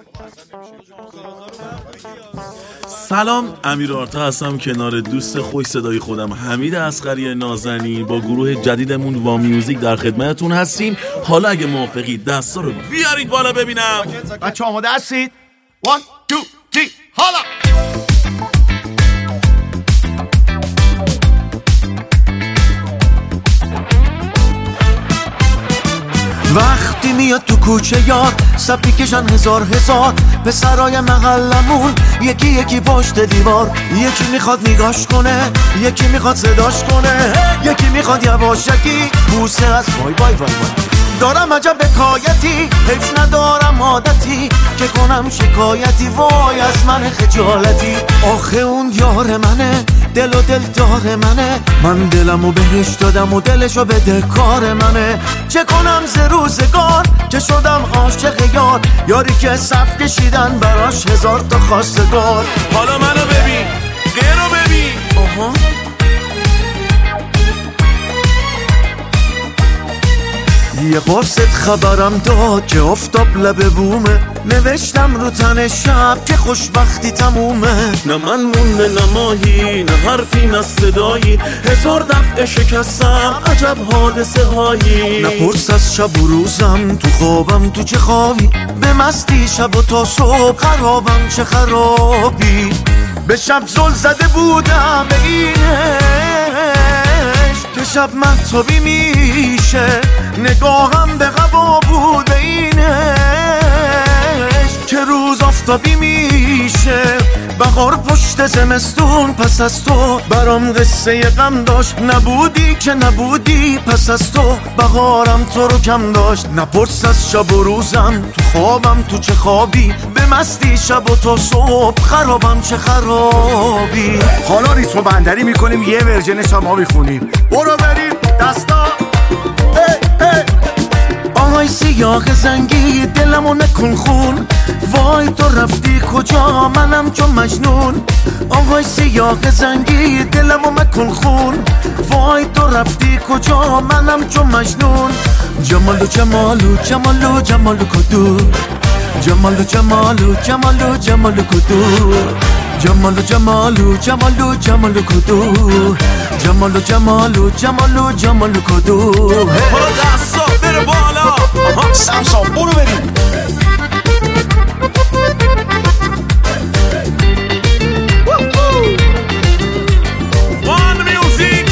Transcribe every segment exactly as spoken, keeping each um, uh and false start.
سلام، امیر آرتا هستم کنار دوست خوش صدای خودم حمید اصغری نازنین با گروه جدیدمون وا میوزیک در خدمتتون هستیم. حالا اگه موافقید دستا رو بیارید بالا ببینم. بچه آماده هستید؟ وان، تو، تی، حالا! وقتی میاد تو کوچه یاد صفی کشن هزار هزار پسرای محلمون یکی یکی پشت دیوار، یکی میخواد نگاش کنه، یکی میخواد صداش کنه، یکی میخواد یواشکی بوسه از وای وای وای وای. دارم عجب حکایتی، حیف ندارم عادتی که کنم شکایتی، وای از من خجالتی. آخه اون یار منه، دل و دل دار منه، من دلمو بهش دادم و دلشو بده کار منه. چه کنم ز روزگار که شدم عاشق یار، یاری که صف کشیدن براش هزار تا خواستگار. حالا منو ببین، غیرو ببین. آها یه قرصت خبرم داد که افتاب لب بومه، نوشتم رو تن شب که خوشبختی تمومه. نه من مونده نه ماهی، نه حرفی نه صدایی، هزار دفعه شکستم عجب حادثه هایی. نپرس از شب و روزم، تو خوابم تو چه خوابی، به مستی شب و تا صبح خرابم چه خرابی. به شب زل زده بودم به اینش که شب مهتابی میشه، نگاهم به قبا بوده اینش که روز آفتابی میشه. بهار پشت زمستون پس از تو برام قصه غم داشت، نبودی که نبودی پس از تو بهارم تو رو کم داشت. نپرس از شب و روزم، تو خوابم تو چه خوابی، به مستی شب و تا صبح خرابم چه خرابی. حالا ریتم بندری میکنیم، یه ورژنش هم ما میخونیم. برو بریم دستا. آهای سیاه زنگی دلمو نکن خون، وای تو رفتی کجا منم چون مجنون. آهای سیاه زنگی دلمو مکن خون، وای تو رفتی کجا منم چون مجنون. جمالو جمالو جمالو جمالو کدو، جمالو جمالو جمالو جمالو کدو، جمالو جمالو جمالو جمالو کدو، جمالو جمالو جمالو جمالو کدو. برو دستا بره بالا. سمسام برو بریم. وان میوزیک.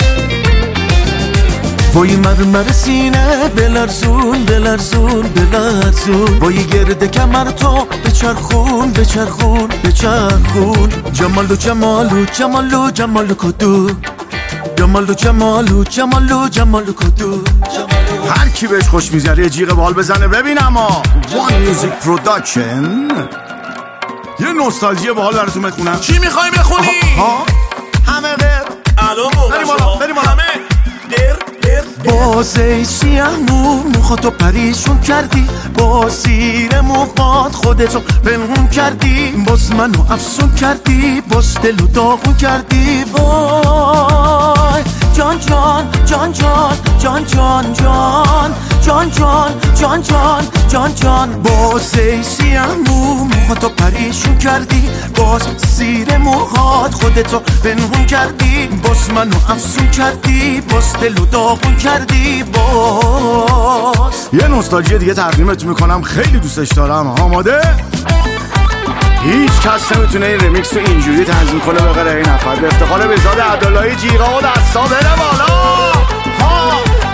وای مرمر سینه بلرزون بلرزون بلرزون، وای گرد کمر تو بچرخون بچرخون بچرخون. جمالو جمالو جمالو جمالو کدو، جمالو جمالو جمالو جمالو کدو. هر کی بهش خوش میذاره یه جیغ بال بزنه ببینم. ها وان میوزیک پروداکشن. یه نوستالژی باحال براتون بخونم. چی میخوای بخونی؟ ها همه غیر. الو بریم بالا بریم بالا. همه غیر غیر. بازه سیاه مو موخاتو پریشون کردی، با زیر موهات خودتو پنهون کردی، باز منو افسون کردی، باز دلو داغون کردی. وای جان جان جان جان جان جان جان جان جان جان جان جان جان. بازه سیاه مو موهاتو پریشون کردی، باز زیر موهات خودتو پنهون کردی، باز منو افسون کردی، باز دلو داغون کردی. باز یه نوستالژی دیگه تقدیمتون میکنم، خیلی دوستش دارم. آماده؟ هیچ کس نمیتونه این رمیکس رو اینجوری تنظیم کنه به غیر این نفر. به افتخار بهزاد عبداللهی جیغا و دستا بره بالا. ها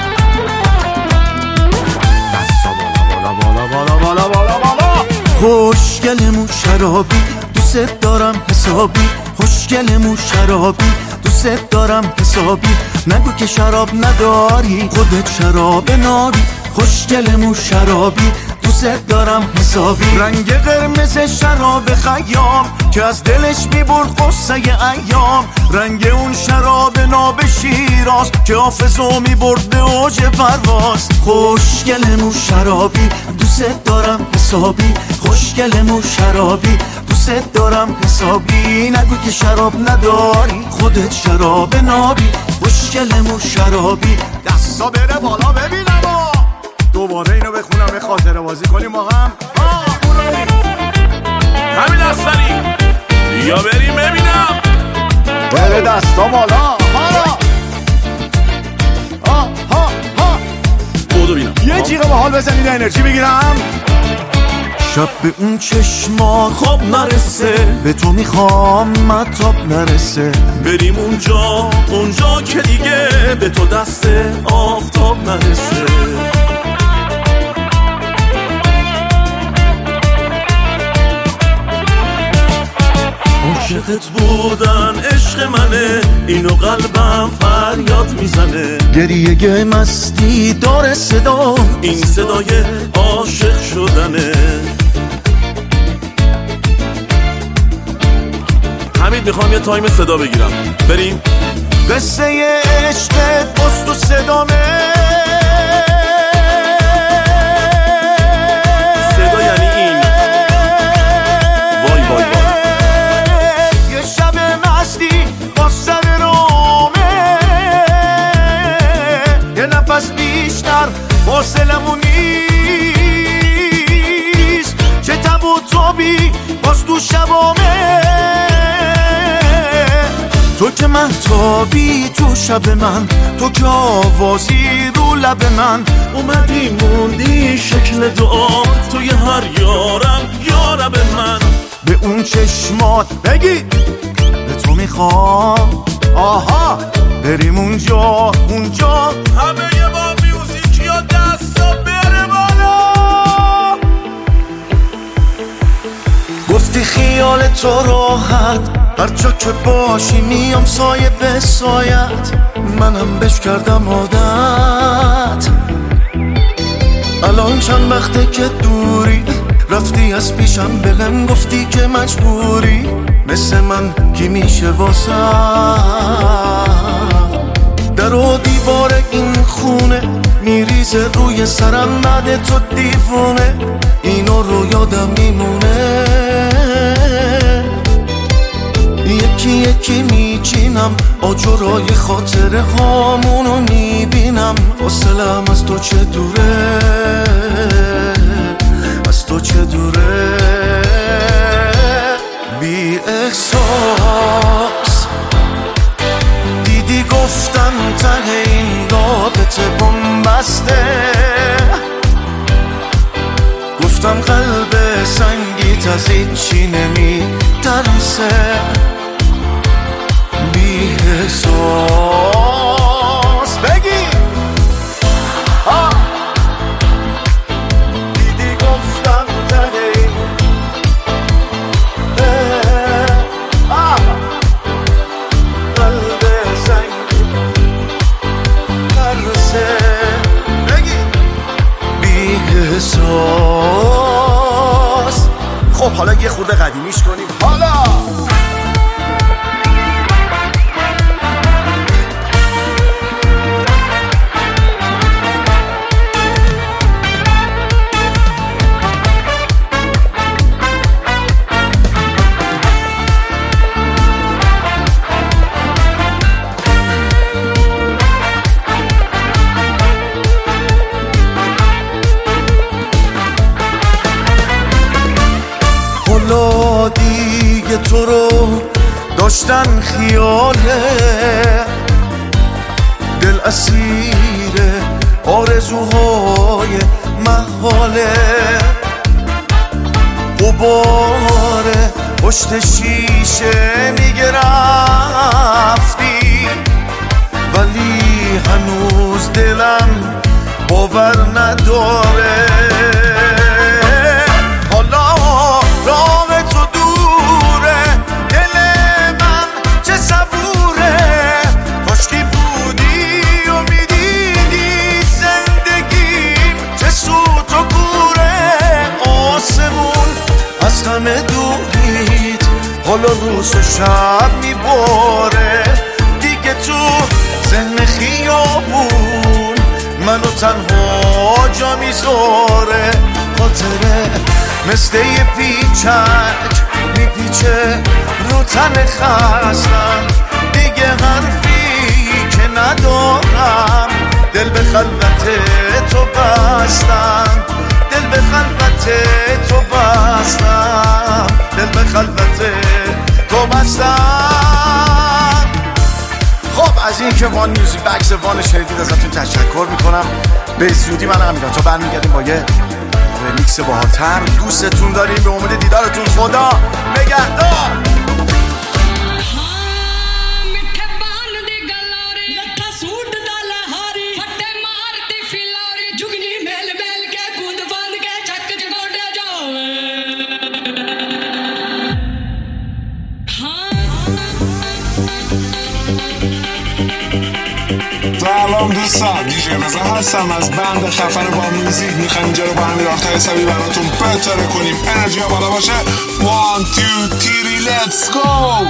دستا بالا بالا بالا بالا بالا بالا. خوشگلمون شرابی دوست دارم حسابی، خوشگلمون شرابی دوست دارم حسابی. نگو که شراب نداری، خودت شراب ناری. خوشگلمون شرابی دوست دارم حسابی. رنگ قرمز شراب خیام که از دلش میبرد قصه ایام، رنگ اون شراب ناب شیراز که حافظو میبرد به اوج پرواز. خوشگلمون شرابی دوست دارم حسابی، خوشگلمون شرابی دوست دارم حسابی. نگو که شراب نداری، خودت شراب نابی. خوشگلمون شرابی دستا بره بالا ببینم. دوباره اینو بخونم به خاطره بازی کنیم با هم. همین اصلی یا بریم ببینم بره دستا بالا ها ها ها ها بودو بینم یه جیغه به حال بزنید انرژی بگیرم. شب به اون چشما خواب نرسه، به تو میخوام مطاب نرسه، بریم اونجا اونجا که دیگه به تو دست آفتاب نرسه. عاشقت بودن عشق منه، اینو قلبم فریاد میزنه. گریه مستی داره صدا، این صدای عاشق شدنه. حمید میخوام یه تایم صدا بگیرم بریم. قصه عشقت باز تو صدامه، صدا یعنی این. وای وای وای یه شب مستی با سر رامه، یه نفس بیشتر فاصلمون نیست، چه تب و تابی باز تو شبامه. تو که مهتابی تو شب من، تو که آوازی رو لب من، اومدی موندی شکل دعا توی هر یارم یارب من. به اون چشمات بگی به تو میخوام، آها بریم اونجا اونجا همه یه با میوزیک یا دستا بره بالا. گفتی خیال تو راحت، هر جا که باشی میام سایه به سایت، منم بش کردم عادت. الان چند وقته که دوری، رفتی از پیشم بهم گفتی که مجبوری، مثل من کی میشه واسه در و دیوار این خونه میریزه روی سرم بعد تو دیوونه، اینو رو یادم میمونه. یکی یکی میچینم آجرای خاطره هامونو میبینم، فاصلم از تو چه دوره، از تو چه دوره. بی احساس دیدی گفتم ته این رابطه بنبسته، گفتم قلب سنگیت از این چی نمی ترسه. بی احساس بگی ها، دیدی گفتم ته این قلب سنگی ترسه. بگی بی احساس. خب حالا یه خورده قدیمیش کنیم حالا. حالا دیگه تو رو داشتن خیاله، دل اسیر آرزوهای محاله. غبار پشت شیشه میگه رفتی، ولی هنوز دلم باور نداره. همه دورید حالا روز و شب میباره، دیگه تو ذهن خیابون منو تنها جا میذاره. خاطره مثل یه پیچک میپیچه رو تن خستم، دیگه حرفی که ندارم، دل به خلوت تو بستم، دل به خلوت تو بستم، دل که وان میوزیک بکس وان شنیدید ازتون تشکر میکنم. به زودی من امیران تا برمیگردیم با یه رمیکس باحال‌تر. دوستتون داریم، به امید دیدارتون. خدا نگهدار. سلام دوستان، دیجی رضا هستم از بند خفن با موزیک. میخوایم اینجا رو با همین راحت‌های حسابی براتون بتره کنیم. انرژی ها بالا باشه. وان تو تیری لیتس گو.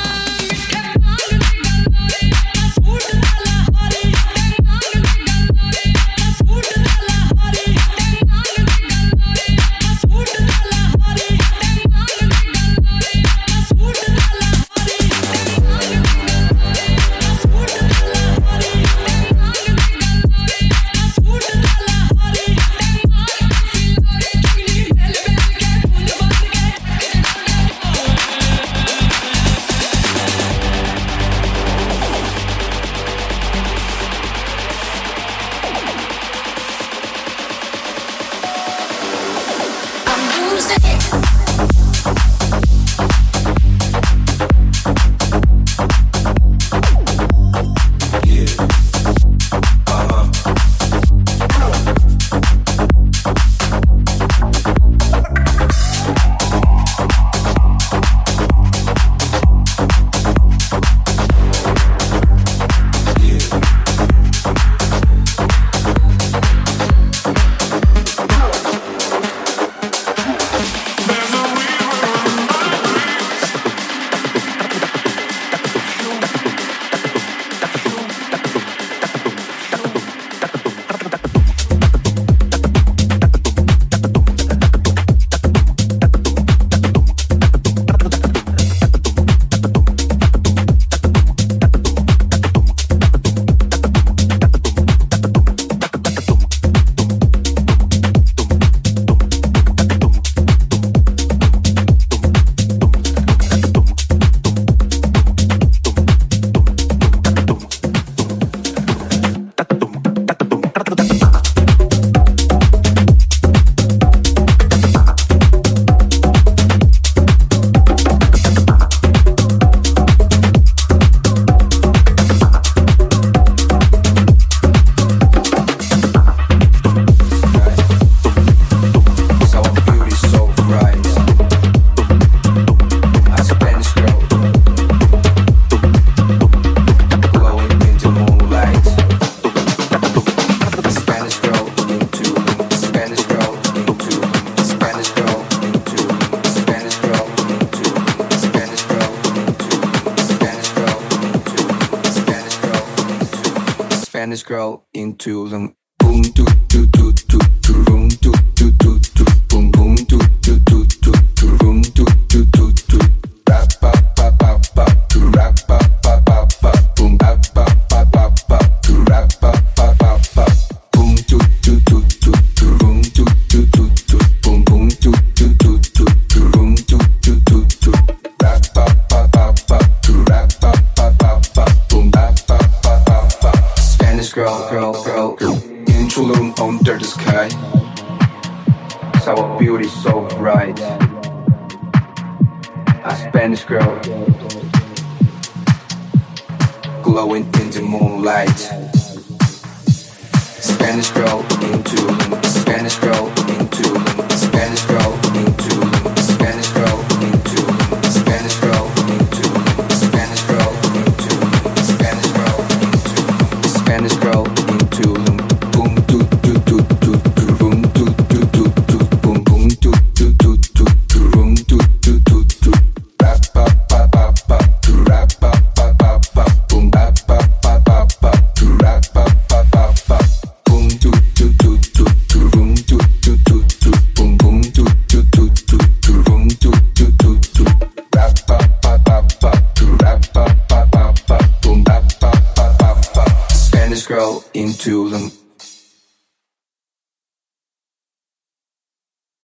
Spanish girl into them. Boom, do, do, do, do, do, room, do, do, do, do, boom, boom, do, do, do, do, do, room, do, do, do, do, rap, ba, ba, ba, ba, do, rap, ba, ba, ba, ba, boom, ba, ba, ba, ba, ba, do, rap, ba, ba, ba, ba, boom, do, do, do, do, do, room, do, do, do, do, boom, boom, do, do, do, do, do, room, do, do, do, do, rap, ba, ba, ba, ba, do, rap, ba, ba, ba, ba, boom, ba, ba, ba, ba, ba. Spanish girl, girl, girl, girl, in Tulum under the sky. Our beauty so bright. A Spanish girl, glowing in the moonlight. Spanish girl in Tulum, Spanish girl in Tulum.